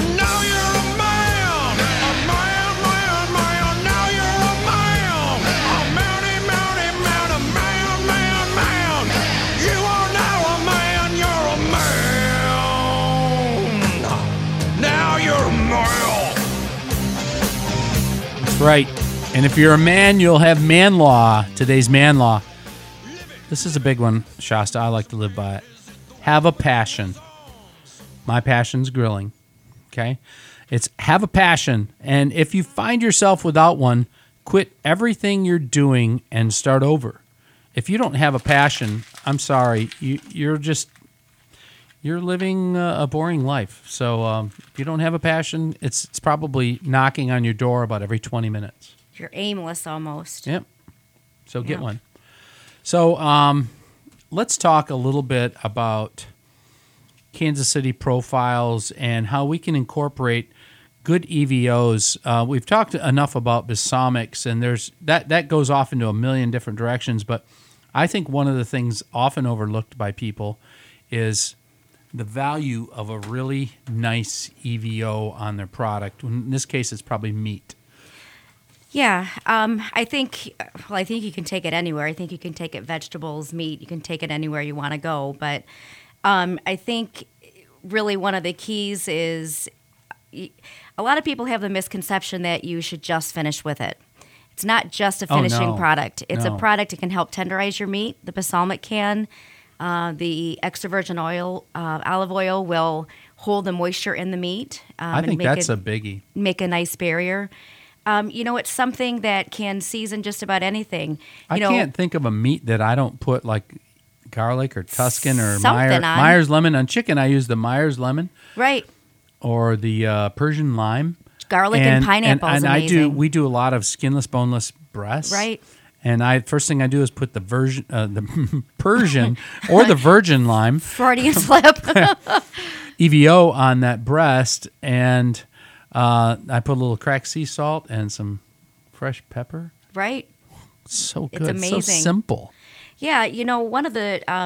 now you're a man. A man, man, man. Now you're a man. A mounty, mounty, man. A man, man, man. You are now a man. You're a man. Now you're a man. That's right. And if you're a man, you'll have man law. Today's man law. This is a big one, Shasta. I like to live by it. Have a passion. My passion's grilling. Okay? It's have a passion. And if you find yourself without one, quit everything you're doing and start over. If you don't have a passion, I'm sorry, you're living a boring life. So if you don't have a passion, it's probably knocking on your door about every 20 minutes. You're aimless almost. Yep. So get one. So let's talk a little bit about Kansas City profiles and how we can incorporate good EVOs. We've talked enough about balsamics, and there's that goes off into a million different directions. But I think one of the things often overlooked by people is the value of a really nice EVO on their product. In this case, it's probably meat. Yeah, I think you can take it anywhere. I think you can take it vegetables, meat. You can take it anywhere you want to go. But I think really one of the keys is a lot of people have the misconception that you should just finish with it. It's not just a finishing product. It's a product that can help tenderize your meat. The balsamic can. The extra virgin oil, olive oil, will hold the moisture in the meat. I think that's a biggie. Make a nice barrier. It's something that can season just about anything. I can't think of a meat that I don't put like garlic or Tuscan or Myers lemon. On chicken, I use the Myers lemon. Right. Or the Persian lime. Garlic and pineapple is amazing. We do a lot of skinless, boneless breasts. Right. And first thing I do is put the Persian or the virgin lime. Freudian slip. EVO on that breast, and I put a little cracked sea salt and some fresh pepper. Right. So good. It's amazing. So simple. Yeah, one of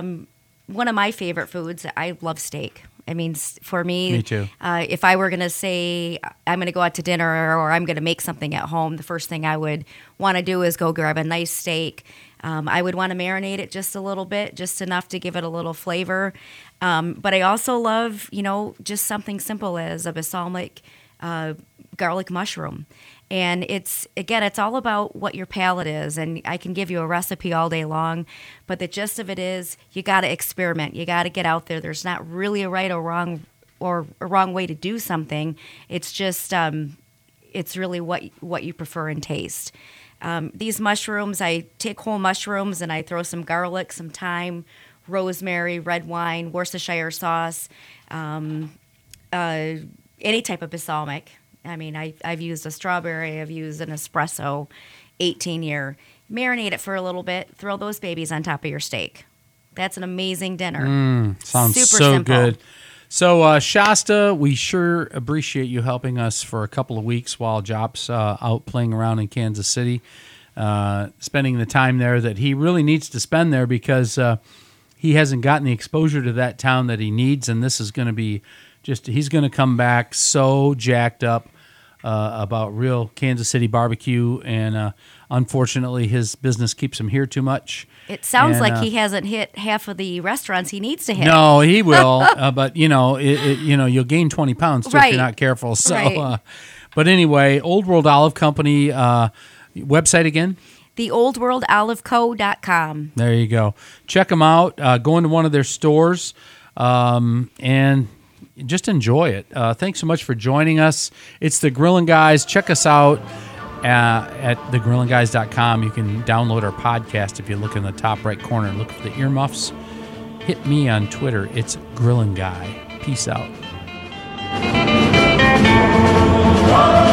my favorite foods, I love steak. I mean, for me too. If I were going to say I'm going to go out to dinner or I'm going to make something at home, the first thing I would want to do is go grab a nice steak. I would want to marinate it just a little bit, just enough to give it a little flavor. But I also love, just something simple as a balsamic garlic mushroom. And it's all about what your palate is. And I can give you a recipe all day long, but the gist of it is you got to experiment. You got to get out there. There's not really a right or a wrong way to do something. It's just it's really what you prefer and taste. These mushrooms, I take whole mushrooms and I throw some garlic, some thyme, rosemary, red wine, Worcestershire sauce, any type of balsamic. I mean, I've used a strawberry, I've used an espresso, 18-year. Marinate it for a little bit, throw those babies on top of your steak. That's an amazing dinner. Sounds super so simple. good. So, Shasta, we sure appreciate you helping us for a couple of weeks while Jop's out playing around in Kansas City, spending the time there that he really needs to spend there because he hasn't gotten the exposure to that town that he needs, and this is going to be he's going to come back so jacked up about real Kansas City barbecue, and unfortunately his business keeps him here too much. It sounds like he hasn't hit half of the restaurants he needs to hit. No, he will, but you'll gain 20 pounds too if you're not careful. So, but anyway, Old World Olive Company website again? theoldworldoliveco.com. There you go. Check them out. Go into one of their stores and just enjoy it. Thanks so much for joining us. It's The Grillin' Guys. Check us out at thegrillinguys.com. You can download our podcast if you look in the top right corner. Look for the earmuffs. Hit me on Twitter. It's Grillin' Guy. Peace out.